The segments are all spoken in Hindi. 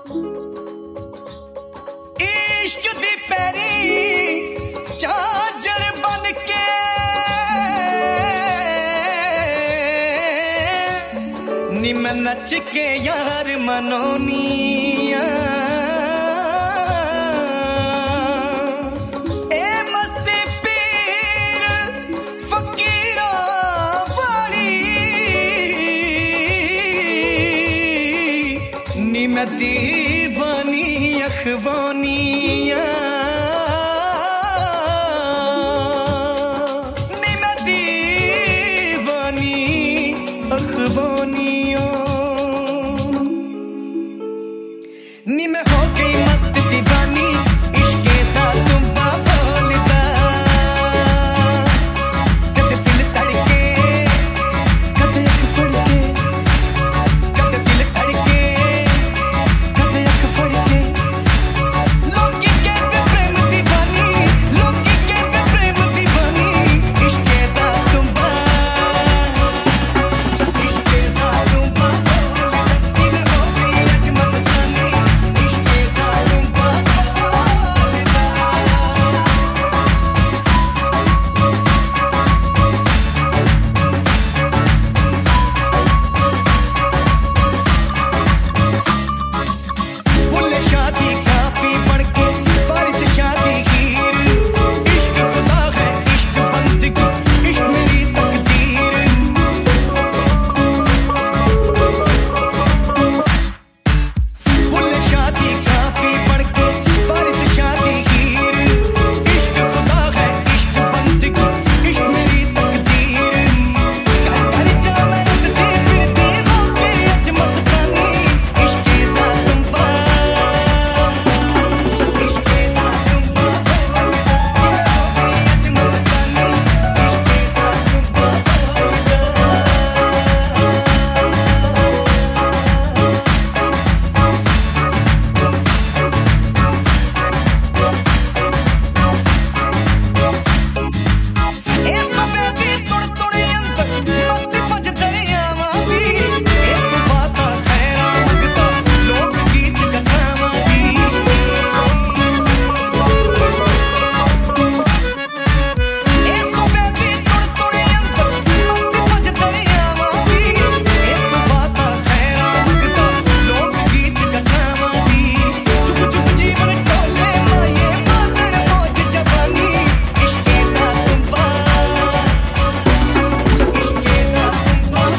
इश्क दी पैरी चादर बन के नी मैं नच के यार मनोनी ए मस्ती पीर फकीरा वाली नी मैं दीवानी अखवानिया नी मैं दीवानी अखवानिया नी मैं हो गई मस्त दीवानी इश्के दा तुम बोलदा कद दिल धड़के कद अख फड़के कद दिल धड़के कद अख फड़के लोकी कहते प्रेम दीवानी लोकी कहते प्रेम दीवानी इश्के दा तुम इश्के दा तुम नी मैं हो गई अज मस्तानी इश्के दा तुम फुल शादी काफी बढ़के बारिश शादी हीर इश्क खुदा है इश्क बंदगी इश्क मेरी तकदीर फुल शादी काफी बढ़के बारिश शादी हीर इश्क खुदा है इश्क बंदगी इश्क मेरी तकदीर घर घर जा मैं रखती फिरती हो गई अज मस्तानी इश्के दा तुम इश्के दा तुम अज मस्तानी इश्के दा इस तो बेबी तुड़ तुड़ अंदर मस्ती भज दरियावां दी इस तो बातां खैरां मंगदा लोक गीत कथावां दी इस तो बेबी तुड़ तुड़ अंदर मस्ती भज दरियावां दी इस तो बातां खैरां मंगदा लोक गीत कथावां दी चुक चुक जीवन टोले माये मानण मौज जवानी इश्के दा तुम इश्के दा तुम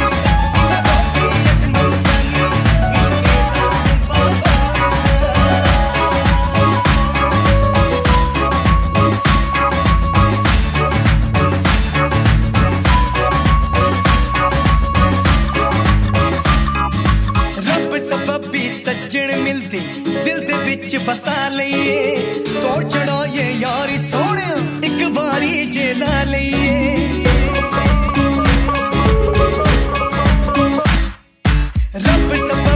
अज मस्तानी इश्के दा रब सबबी सज्जण मिलदे दिल दे विच फसा लईए तोड़ चढ़ाइए यारी सोहणिया इक वारी जे ला लईए रब सब